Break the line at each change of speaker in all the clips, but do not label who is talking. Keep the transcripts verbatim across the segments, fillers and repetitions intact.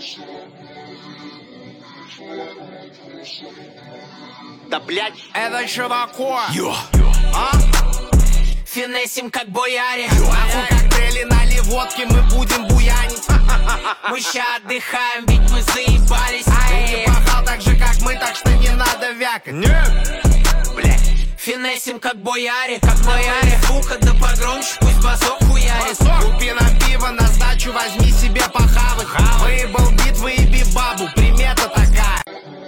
Да блять, это что такое?
Йо.
А?
Финесим как бояре.
Нахуй коктейли, нали водки, мы будем буянить.
Мы ща отдыхаем, ведь мы заебались.
Ты не пахал так же, как мы, так что не надо вякать. Нет, блять.
Финесим как бояре, как бояре. Фука да погромче, пусть басок хуярит.
Купи нам пиво, на сдачу возьми себе похавать. Выебал бит, выеби бабу, примета такая.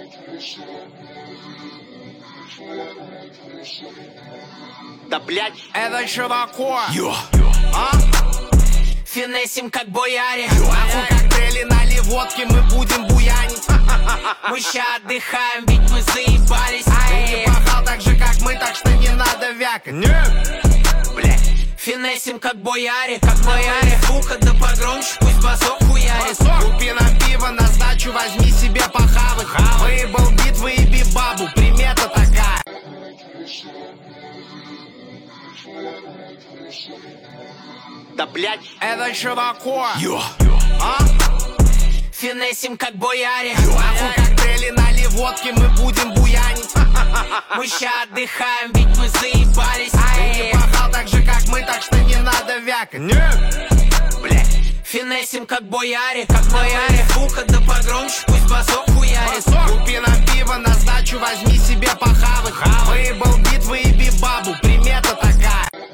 Да блять, это что такое?
Йо.
А?
Финесим как бояре.
Нахуй коктейли, нали водки, мы будем буянить.
Мы ща отдыхаем, ведь мы заебались.
Ты не пахал так же, как мы, так что не надо вякать. Нет, блять.
Финесим как бояре, как бояре. Фука да погромче, пусть басок хуярит.
Купи нам пиво, на сдачу возьми себе похавать. Выебал бит, выеби бабу, примета такая. Да блять, это что такое?
Йо.
А?
Финесим как бояре.
Нахуй коктейли, нали водки, мы будем буянить.
Мы ща отдыхаем, ведь мы заебались.
Ты не пахал так же, как мы, так что не надо вякать. Нет, блять.
Финесим как бояре, как бояре. Фука да погромче, пусть басок хуярит.
Купи нам пиво, на сдачу возьми себе похавать. Выебал бит, выеби бабу, примета такая.